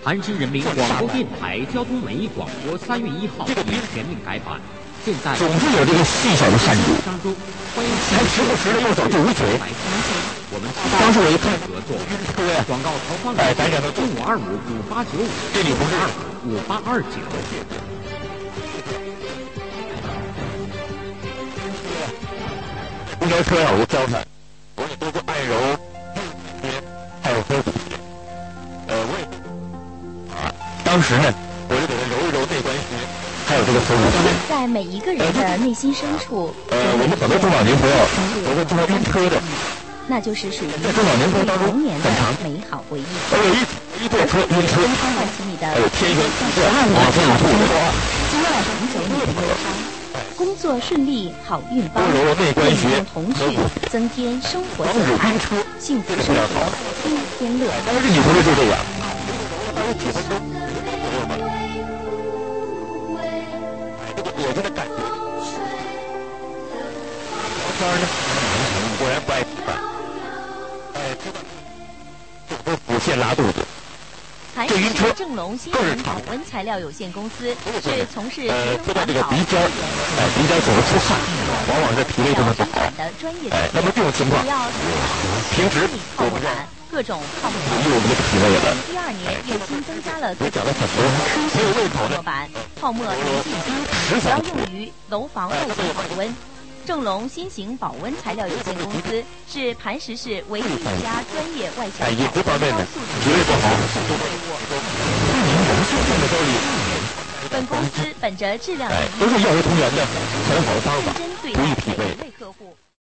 韩山人民广播电台交通文艺广播3月1号已全面改版，现在总是有这个细小的善意， 当中，欢迎还时不时的又走进无腿。 我们当时我一看合作， 对呀， 广告投放咱这都 15255895， 这里不是 5829。 公交车呀，我就教他，我也多过按揉，还有喝补贴。我也当时呢，我就给他揉一揉内关穴，还有这个喝补贴。 在每一个人的内心深处， 我们很多中老年朋友，有个中老晕车的， 那就是属于在中老年朋友当中童年的很长美好回忆。 一坐车晕车， 唤起你的还有天一个 12 年吐的， 积攒很久你的忧伤。工作顺利，好运邦， 内关穴童趣，增添生活色彩，幸福生活天天乐。 当时女朋友就这样。我跟他感觉，聊天呢，果然不爱吃饭，这腹泻拉肚子。 韩市市正隆新型保温材料有限公司是从事说到这个鼻尖鼻尖总是出汗，往往这脾胃就会不好。那么这种情况，平时我们各种泡沫我们的脾胃了。 第2年又新增加了我讲了很多，没有胃口的泡沫溶剂机，主要用于楼房外墙保温。正隆新型保温材料有限公司是磐石市唯一一家专业外墙饮食方面的脾胃不好， 本公司本着质量都是药食同源的很好的方法， 认真对待每一位客户。